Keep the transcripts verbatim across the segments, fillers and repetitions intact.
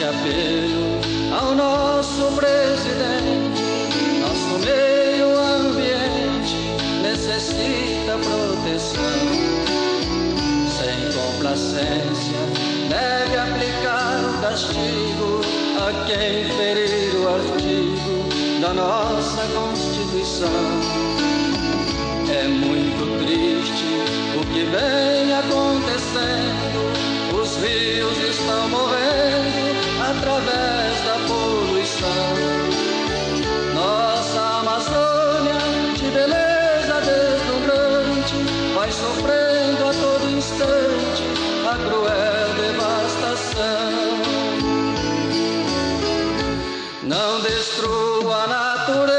apelo ao nosso presidente. Nosso meio ambiente necessita proteção. Sem complacência, deve aplicar o castigo a quem ferir o artigo da nossa Constituição. É muito triste o que vem acontecendo. Os rios estão morrendo através da poluição. Nossa Amazônia, de beleza deslumbrante, vai sofrendo a todo instante a cruel devastação. Não destrua a natureza.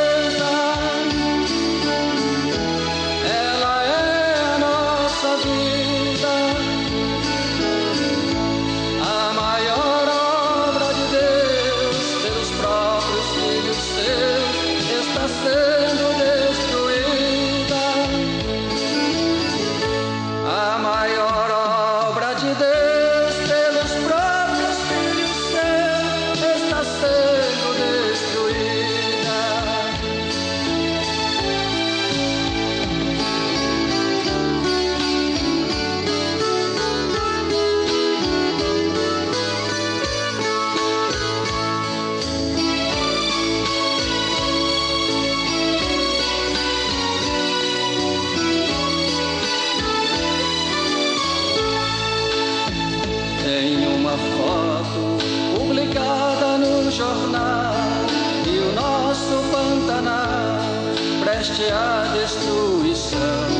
Tem uma foto publicada no jornal e o nosso Pantanal preste à destruição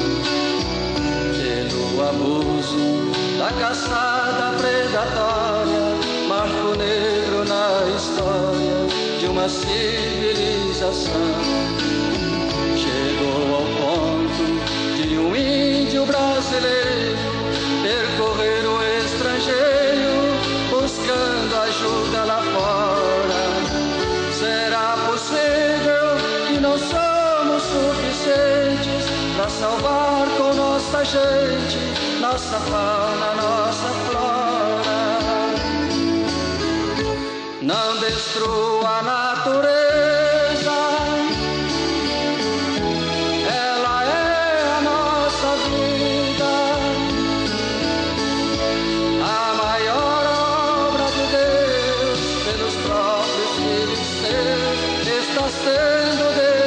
pelo abuso da caçada predatória, marco negro na história de uma civilização. Chegou ao ponto de um índio brasileiro percorrer o estrangeiro buscando ajuda lá fora. Será possível que não somos suficientes para salvar com nossa gente, nossa fauna, nossa flora? Não destrua a natureza. Está sendo